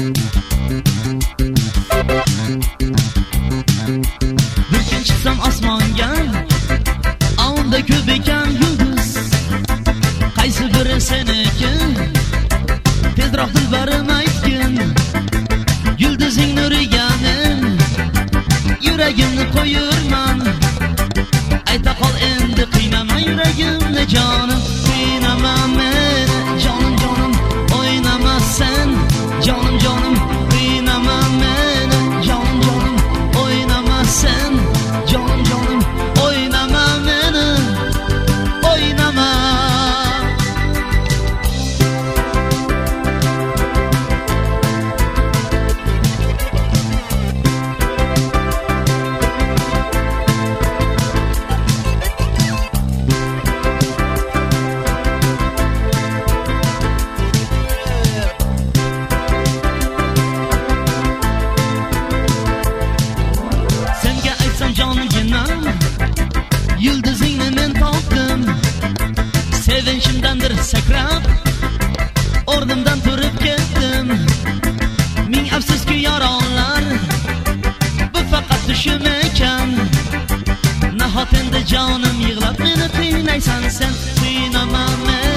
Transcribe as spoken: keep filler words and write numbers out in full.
Bir kun chiqsam osmonga, unda ko'p ekan yulduz. Qaysi biri seniki? Tezroq dilbarim aytgin. Yulduzing nuriga men yuragimni qo'yurman. Ayta qol endi qiynama yuragimni jonim, qiynama meni jonim jonim, o'ynama sen jonim jonim, qiynama meni jonim jonim, o'ynama sen jonim jonim, o'ynama meni, o'ynama. Yulduzingni men topdim, sevinchimdandir sakrab o'rnimdan turib ketdim. Ming afsuski yoronlar, bu faqat tushim ekan. Nahot endi jonim yig'lab meni qiynaysan sen, qiynama meni.